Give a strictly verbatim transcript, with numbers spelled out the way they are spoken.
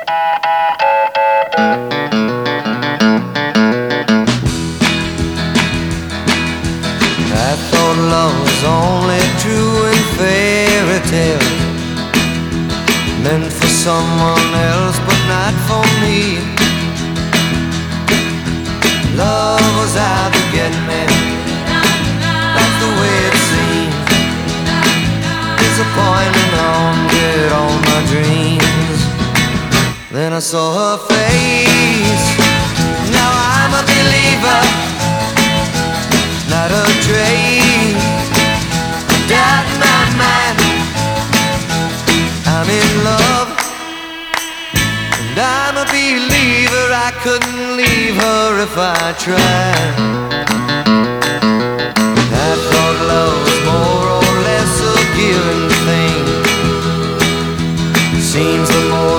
I thought love was only true in fairy tales, meant for someone else but not for me. Love was out to get me, that's the way it seems. Disappointment haunted all my dreams. Then I saw her face, now I'm a believer, not a trace of doubt in my mind. I'm in love, and I'm a believer. I couldn't leave her if I tried. I thought love was more or less a given thing. Seems the more